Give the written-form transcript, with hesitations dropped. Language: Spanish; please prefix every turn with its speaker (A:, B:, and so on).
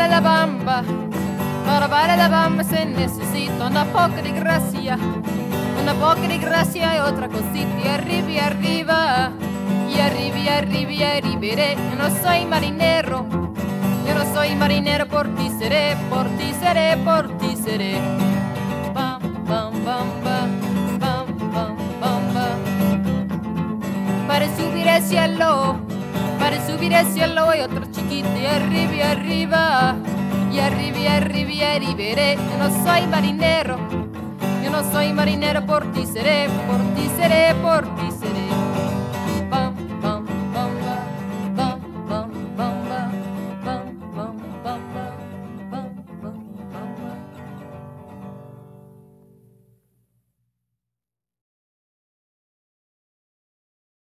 A: para la bamba se necesita una poca de gracia y otra cosita y arriba y arriba y arriba y arriba y arriberé. Yo no soy marinero, por ti seré, por ti seré, por ti seré. Bam, bam, bam, bam, bam, bam, bam, bam. Para subir al cielo hay otro chiquito y arriba y arriba y arriba y arriba y arriberé. Yo no soy marinero, por ti seré, por ti seré, por ti seré.